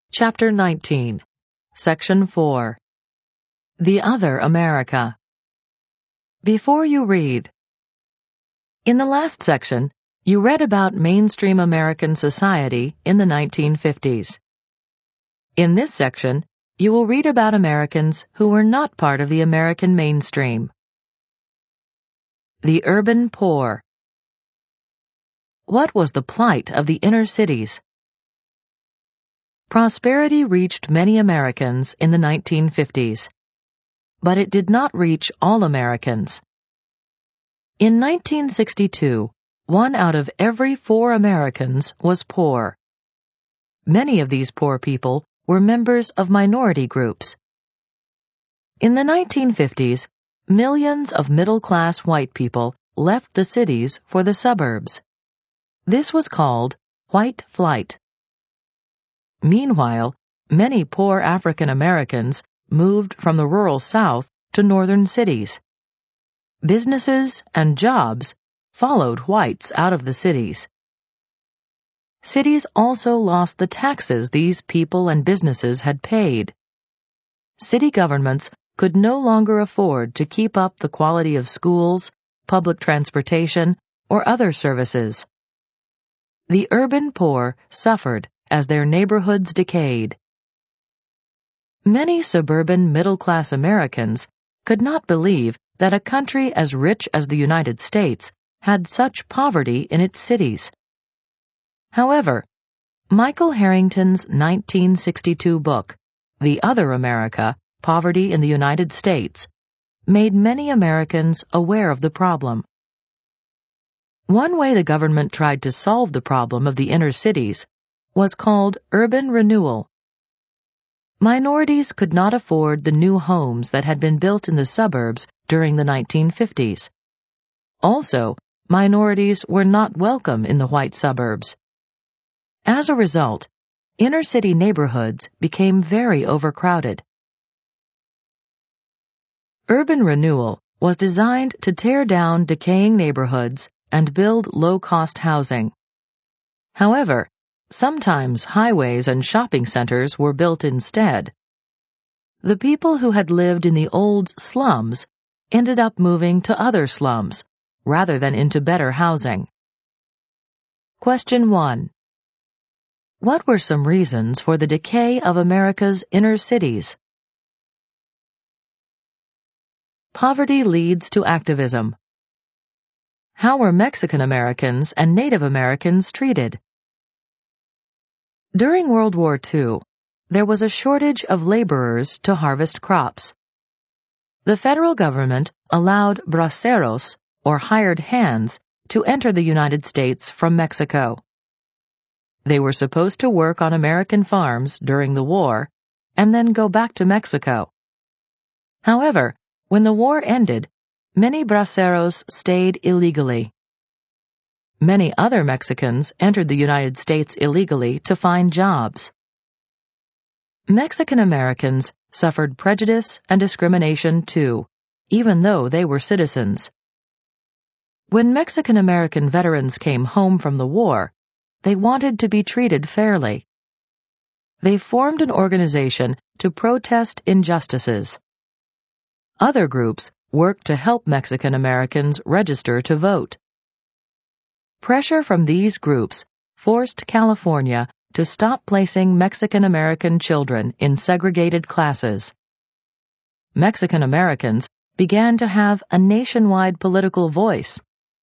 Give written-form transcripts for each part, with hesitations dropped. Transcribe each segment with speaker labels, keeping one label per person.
Speaker 1: Chapter 19, Section 4. The Other America. Before you read. In the last section, you read about mainstream American society in the 1950s. In this section, you will read about Americans who were not part of the American mainstream. The urban poor. What was the plight of the inner cities? Prosperity reached many Americans in the 1950s, but it did not reach all Americans. In 1962, 1 out of every 4 Americans was poor. Many of these poor people were members of minority groups. In the 1950s, millions of middle-class white people left the cities for the suburbs. This was called white flight. Meanwhile, many poor African Americans moved from the rural South to northern cities. Businesses and jobs followed whites out of the cities. Cities also lost the taxes these people and businesses had paid. City governments could no longer afford to keep up the quality of schools, public transportation, or other services. The urban poor suffered as their neighborhoods decayed. Many suburban middle-class Americans could not believe that a country as rich as the United States had such poverty in its cities. However, Michael Harrington's 1962 book, The Other America, Poverty in the United States, made many Americans aware of the problem. One way the government tried to solve the problem of the inner cities was called urban renewal. Minorities could not afford the new homes that had been built in the suburbs during the 1950s. Also, minorities were not welcome in the white suburbs. As a result, inner-city neighborhoods became very overcrowded. Urban renewal was designed to tear down decaying neighborhoods and build low-cost housing. However, sometimes highways and shopping centers were built instead. The people who had lived in the old slums ended up moving to other slums, rather than into better housing. Question 1. What were some reasons for the decay of America's inner cities? Poverty leads to activism. How were Mexican Americans and Native Americans treated? During World War II, there was a shortage of laborers to harvest crops. The federal government allowed braceros, or hired hands, to enter the United States from Mexico. They were supposed to work on American farms during the war and then go back to Mexico. However, when the war ended, many braceros stayed illegally. Many other Mexicans entered the United States illegally to find jobs. Mexican Americans suffered prejudice and discrimination too, even though they were citizens. When Mexican American veterans came home from the war, they wanted to be treated fairly. They formed an organization to protest injustices. Other groups worked to help Mexican Americans register to vote. Pressure from these groups forced California to stop placing Mexican American children in segregated classes. Mexican Americans began to have a nationwide political voice.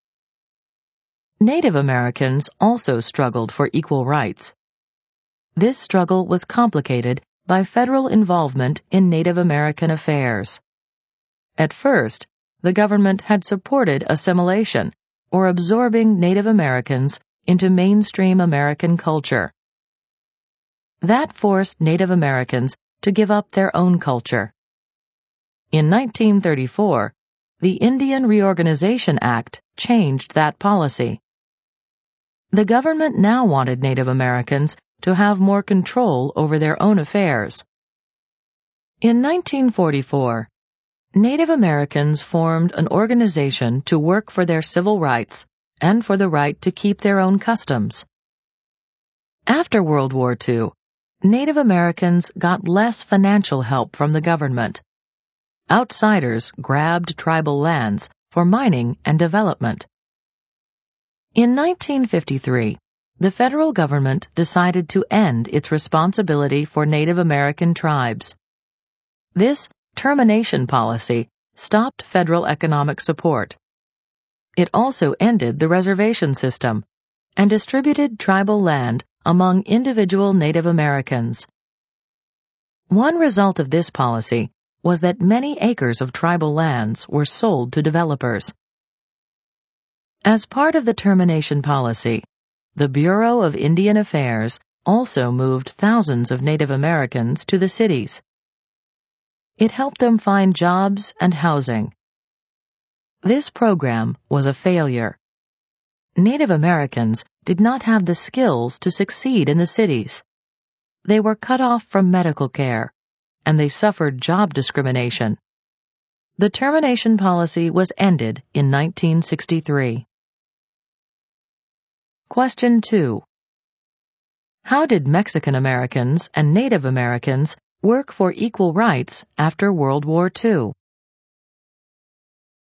Speaker 1: Native Americans also struggled for equal rights. This struggle was complicated by federal involvement in Native American affairs. At first, the government had supported assimilation, or absorbing Native Americans into mainstream American culture. That forced Native Americans to give up their own culture. In 1934, the Indian Reorganization Act changed that policy. The government now wanted Native Americans to have more control over their own affairs. In 1944, Native Americans formed an organization to work for their civil rights and for the right to keep their own customs. After World War II, Native Americans got less financial help from the government. Outsiders grabbed tribal lands for mining and development. In 1953, the federal government decided to end its responsibility for Native American tribes. This termination policy stopped federal economic support. It also ended the reservation system and distributed tribal land among individual Native Americans. One result of this policy was that many acres of tribal lands were sold to developers. As part of the termination policy, the Bureau of Indian Affairs also moved thousands of Native Americans to the cities. It helped them find jobs and housing. This program was a failure. Native Americans did not have the skills to succeed in the cities. They were cut off from medical care, and they suffered job discrimination. The termination policy was ended in 1963. Question 2. How did Mexican Americans and Native Americans work for equal rights after World War II?